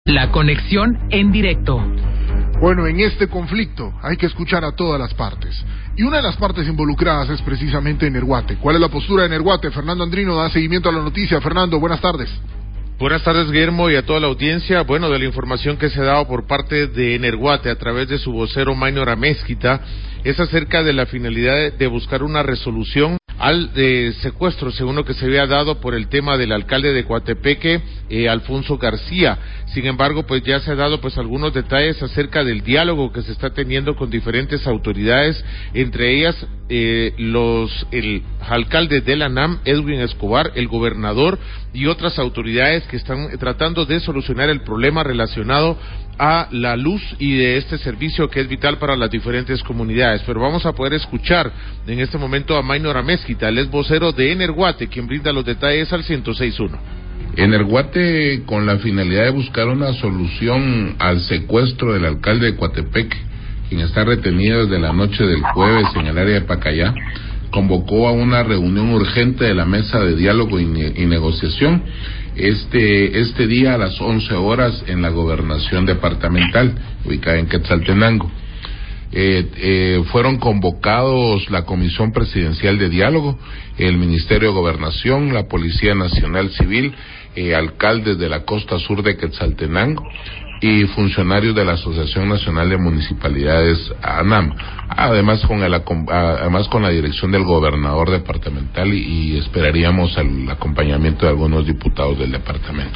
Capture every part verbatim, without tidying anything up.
La conexión en directo. Bueno, en este conflicto hay que escuchar a todas las partes. Y una de las partes involucradas es precisamente Energuate. ¿Cuál es la postura de Energuate? Fernando Andrino da seguimiento a la noticia. Fernando, buenas tardes. Buenas tardes, Guillermo, y a toda la audiencia. Bueno, de la información que se ha dado por parte de Energuate a través de su vocero Maynor Amezquita, es acerca de la finalidad de, de buscar una resolución al eh, secuestro, según lo que se había dado por el tema del alcalde de Coatepeque, eh, Alfonso García. Sin embargo, pues ya se ha dado pues algunos detalles acerca del diálogo que se está teniendo con diferentes autoridades, entre ellas eh, los el alcalde de la N A M, Edwin Escobar, el gobernador y otras autoridades que están tratando de solucionar el problema relacionado a la luz y de este servicio que es vital para las diferentes comunidades. Pero vamos a poder escuchar en este momento a Maynor Amezquita, el ex vocero de Energuate, quien brinda los detalles al ciento seis punto uno. Energuate, con la finalidad de buscar una solución al secuestro del alcalde de Coatepeque, quien está retenido desde la noche del jueves en el área de Pacayá, convocó a una reunión urgente de la mesa de diálogo y, ne- y negociación este este día a las once horas en la gobernación departamental, ubicada en Quetzaltenango. Eh, eh, fueron convocados la Comisión Presidencial de Diálogo, el Ministerio de Gobernación, la Policía Nacional Civil, eh, alcaldes de la costa sur de Quetzaltenango y funcionarios de la Asociación Nacional de Municipalidades ANAM, además con el además con la dirección del gobernador departamental y, y esperaríamos el acompañamiento de algunos diputados del departamento.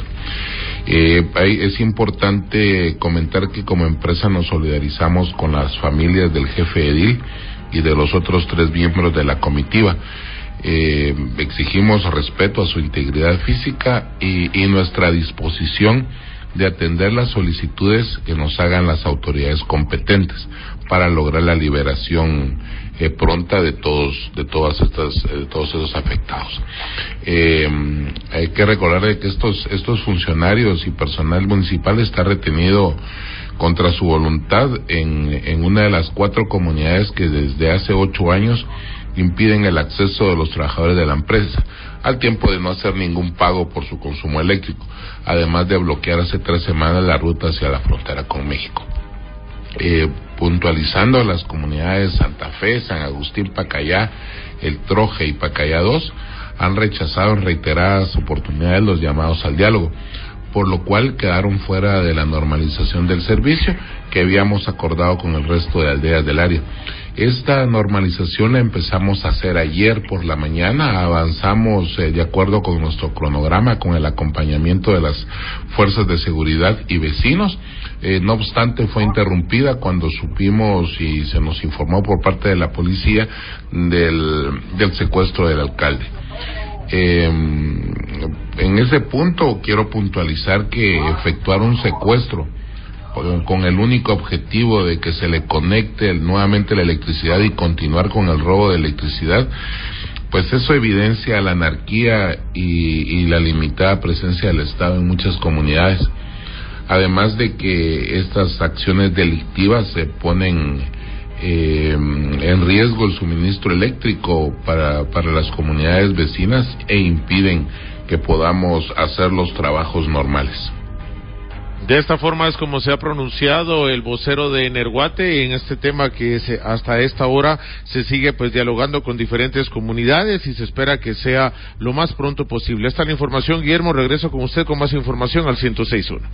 Eh, hay, es importante comentar que como empresa nos solidarizamos con las familias del jefe edil y de los otros tres miembros de la comitiva. Eh, exigimos respeto a su integridad física y, y nuestra disposición de atender las solicitudes que nos hagan las autoridades competentes para lograr la liberación eh, pronta de todos de todas estas de todos esos afectados. Eh, hay que recordar de que estos estos funcionarios y personal municipal está retenido contra su voluntad en en una de las cuatro comunidades que desde hace ocho años impiden el acceso de los trabajadores de la empresa, al tiempo de no hacer ningún pago por su consumo eléctrico, además de bloquear hace tres semanas la ruta hacia la frontera con México. Eh, puntualizando, las comunidades Santa Fe, San Agustín, Pacayá, El Troje y Pacayá dos han rechazado en reiteradas oportunidades los llamados al diálogo, por lo cual quedaron fuera de la normalización del servicio que habíamos acordado con el resto de aldeas del área. Esta normalización la empezamos a hacer ayer por la mañana, avanzamos eh, de acuerdo con nuestro cronograma, con el acompañamiento de las fuerzas de seguridad y vecinos. Eh, no obstante, fue interrumpida cuando supimos y se nos informó por parte de la policía del, del secuestro del alcalde. Eh, en ese punto quiero puntualizar que efectuar un secuestro con el único objetivo de que se le conecte nuevamente la electricidad y continuar con el robo de electricidad, pues eso evidencia la anarquía y, y la limitada presencia del Estado en muchas comunidades, además de que estas acciones delictivas se ponen eh, en riesgo el suministro eléctrico para, para las comunidades vecinas e impiden que podamos hacer los trabajos normales. De esta forma es como se ha pronunciado el vocero de Energuate en este tema que se, hasta esta hora se sigue pues dialogando con diferentes comunidades y se espera que sea lo más pronto posible. Esta es la información, Guillermo, regreso con usted con más información al ciento seis punto uno.